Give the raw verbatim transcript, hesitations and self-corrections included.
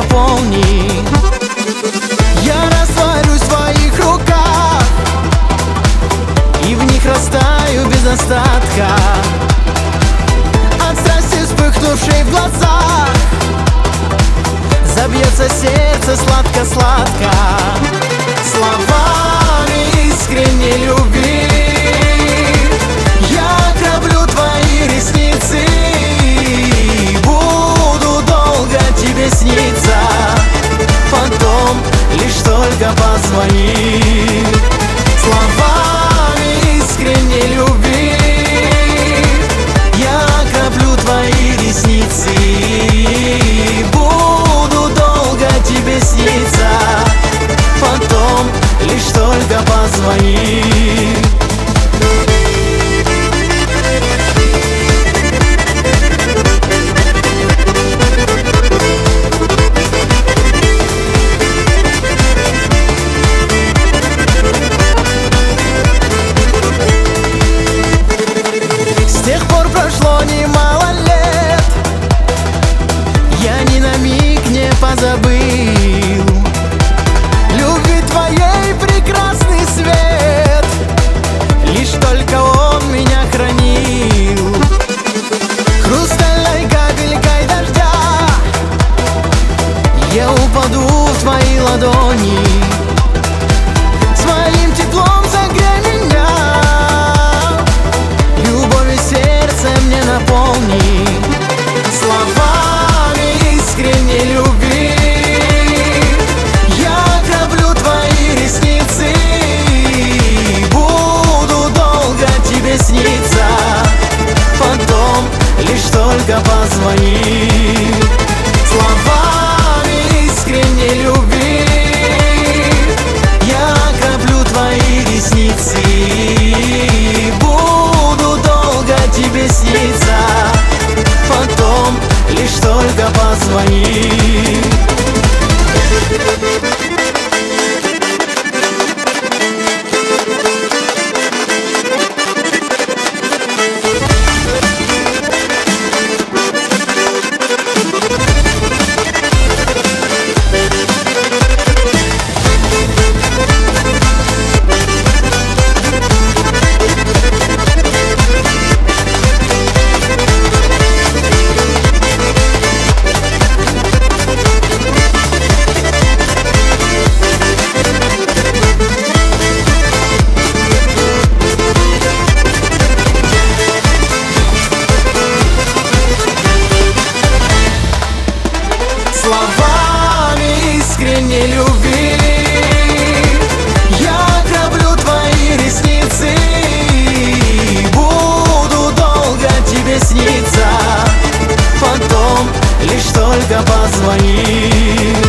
наполни. Я растворюсь в твоих руках и в них растаю без остатка. От страсти, вспыхнувшей в глазах, забьется сердце сладко-сладко. Словами искренней любви я краплю твои ресницы, буду долго тебе сниться, потом лишь только позвони. Словами искренней любви я краплю твои ресницы, буду долго тебе сниться, потом лишь только позвони. Прошло немало лет, я ни на миг не позабыл любви твоей прекрасный свет, лишь только он меня хранил. Хрустальной капелькой дождя я упаду в твои ладони, своим теплом согрей меня, мне наполни. Словами искренней любви я краплю твои ресницы, буду долго тебе сниться, потом лишь только позвони. Словами искренней любви я краплю твои ресницы, тебе снится, потом лишь только позвони. Словами искренней любви я краплю твои ресницы, буду долго тебе сниться, потом лишь только позвони.